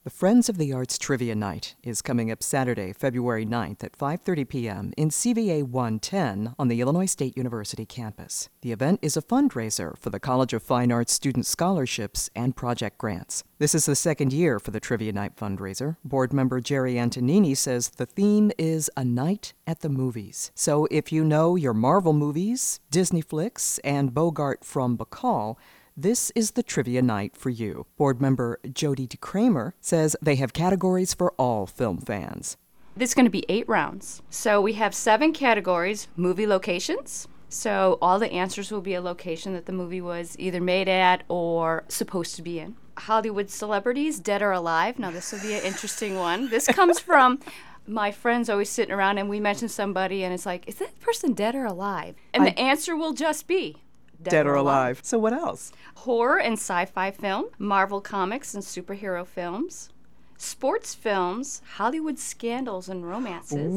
The Friends of the Arts Trivia Night is coming up Saturday, February 9th at 5:30 p.m. in CVA 110 on the Illinois State University campus. The event is a fundraiser for the College of Fine Arts student scholarships and project grants. This is the second year for the Trivia Night fundraiser. Board member Jerry Antonini says the theme is a night at the movies. So if you know your Marvel movies, Disney flicks, and Bogart from Bacall, this is the trivia night for you. Board member Jody DeCramer says they have categories for all film fans. This is going to be 8 rounds. So we have 7 categories. Movie locations. So all the answers will be a location that the movie was either made at or supposed to be in. Hollywood celebrities, dead or alive. Now this will be an interesting one. This comes from my friends always sitting around and we mention somebody and it's like, is that person dead or alive? And the answer will just be Dead or alive. So what else? Horror and sci-fi film, Marvel comics and superhero films, sports films, Hollywood scandals and romances,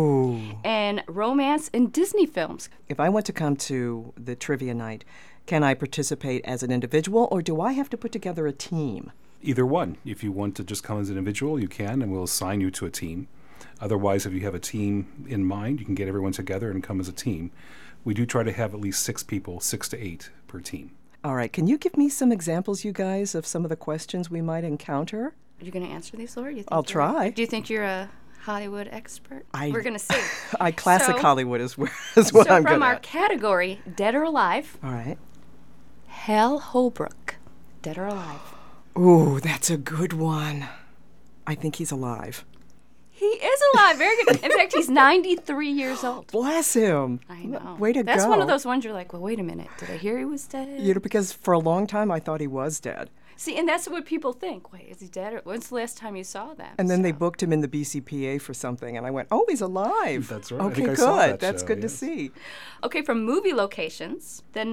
and romance and Disney films. If I want to come to the trivia night, can I participate as an individual or do I have to put together a team? Either one. If you want to just come as an individual, you can, and we'll assign you to a team. Otherwise, if you have a team in mind, you can get everyone together and come as a team. We do try to have at least 6 people, 6 to 8 per team. All right. Can you give me some examples, you guys, of some of the questions we might encounter? Are you going to answer these, Laura? I'll try. Do you think you're a Hollywood expert? We're going to see. Classic Hollywood is what I'm good at. So from our category, dead or alive. All right. Hal Holbrook, dead or alive. Ooh, that's a good one. I think he's alive. He is alive. Very good. In fact, he's 93 years old. Bless him. I know. Way to go. That's one of those ones you're like, well, wait a minute. Did I hear he was dead? You know, because for a long time I thought he was dead. See, and that's what people think. Wait, is he dead? Or when's the last time you saw them? And then they booked him in the BCPA for something, and I went, oh, he's alive. That's right. Okay, I think I good. saw that That's show, good to yes. see. Okay, from movie locations, the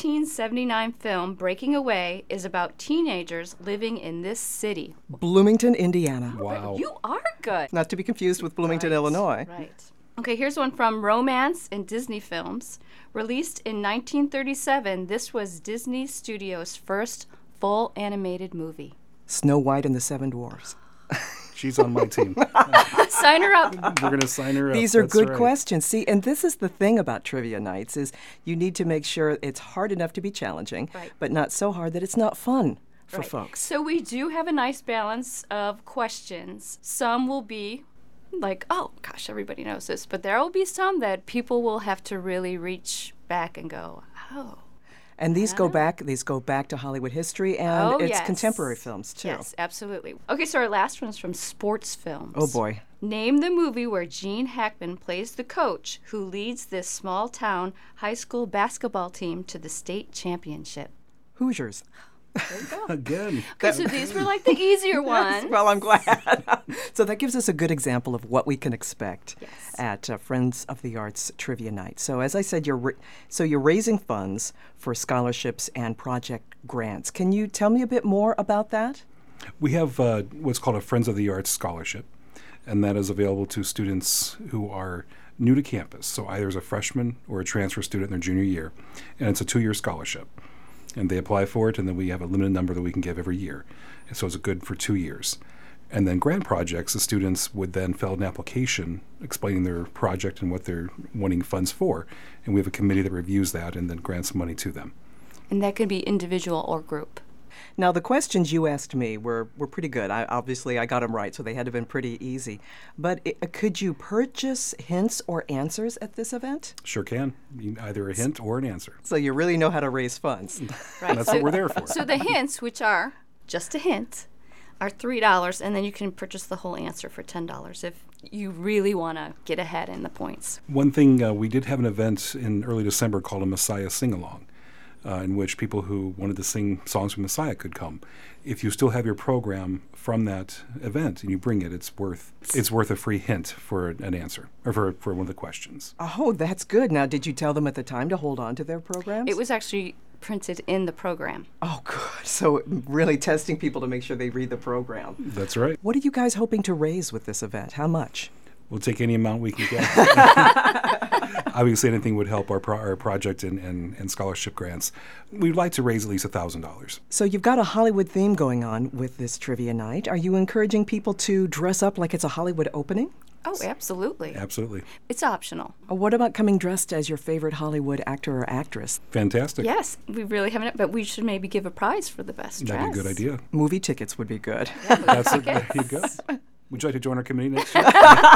1979 film Breaking Away is about teenagers living in this city. Bloomington, Indiana. Wow. You are good. Not to be confused with Bloomington, Right, Illinois. Right. Okay, here's one from Romance and Disney Films. Released in 1937, this was Disney Studios' first full animated movie. Snow White and the Seven Dwarfs. She's on my team. Sign her up. We're going to sign her up. These are That's good right. questions. See, and this is the thing about trivia nights is you need to make sure it's hard enough to be challenging, Right. but not so hard that it's not fun for Right. folks. So we do have a nice balance of questions. Some will be like, oh, gosh, everybody knows this. But there will be some that people will have to really reach back and go, oh. And these go back to Hollywood history and it's yes. contemporary films too. Yes, absolutely. Okay, so our last one is from sports films. Oh boy. Name the movie where Gene Hackman plays the coach who leads this small town high school basketball team to the state championship. Hoosiers. There you go. Again. Okay, so these were like the easier ones. Well, I'm glad. So that gives us a good example of what we can expect Yes. at Friends of the Arts Trivia Night. So as I said, you're raising funds for scholarships and project grants. Can you tell me a bit more about that? We have what's called a Friends of the Arts Scholarship, and that is available to students who are new to campus. So either as a freshman or a transfer student in their junior year, and it's a 2-year scholarship. And they apply for it, and then we have a limited number that we can give every year. And so it's good for 2 years. And then grant projects, the students would then fill out an application explaining their project and what they're wanting funds for. And we have a committee that reviews that and then grants money to them. And that can be individual or group. Now, the questions you asked me were pretty good. Obviously, I got them right, so they had to have been pretty easy. But could you purchase hints or answers at this event? Sure can. Either a hint or an answer. So you really know how to raise funds. Right. That's what we're there for. So the hints, which are just a hint, are $3, and then you can purchase the whole answer for $10 if you really want to get ahead in the points. One thing, we did have an event in early December called a Messiah Sing-Along, in which people who wanted to sing songs from Messiah could come. If you still have your program from that event and you bring it, it's worth a free hint for an answer or for one of the questions. Oh, that's good. Now, did you tell them at the time to hold on to their programs? It was actually printed in the program. Oh, good. So really testing people to make sure they read the program. That's right. What are you guys hoping to raise with this event? How much? We'll take any amount we can get. Obviously, anything would help our project and scholarship grants. We'd like to raise at least $1,000. So you've got a Hollywood theme going on with this trivia night. Are you encouraging people to dress up like it's a Hollywood opening? Oh, absolutely. Absolutely. It's optional. What about coming dressed as your favorite Hollywood actor or actress? Fantastic. Yes, we really haven't, but we should maybe give a prize for the best dress. That'd be a good idea. Movie tickets would be good. There you go. Would you like to join our committee next year?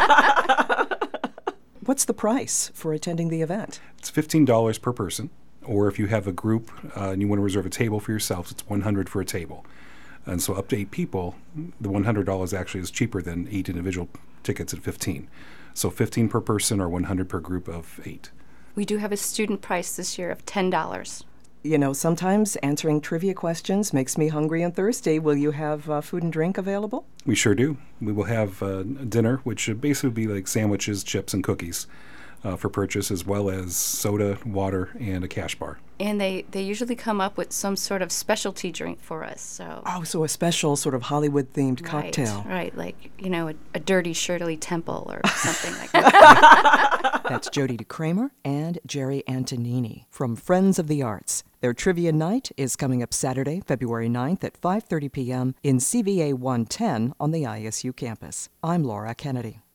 What's the price for attending the event? It's $15 per person, or if you have a group and you want to reserve a table for yourselves, it's $100 for a table. And so up to 8 people, the $100 actually is cheaper than 8 individual tickets at $15. So $15 per person or $100 per group of 8. We do have a student price this year of $10. You know, sometimes answering trivia questions makes me hungry and thirsty. Will you have food and drink available? We sure do. We will have dinner, which should basically be like sandwiches, chips, and cookies for purchase, as well as soda, water, and a cash bar. And they usually come up with some sort of specialty drink for us. So So a special sort of Hollywood-themed cocktail. Right, like, a dirty Shirley Temple or something like that. That's Jody DeCramer and Jerry Antonini from Friends of the Arts. Their trivia night is coming up Saturday, February 9th at 5:30 p.m. in CVA 110 on the ISU campus. I'm Laura Kennedy.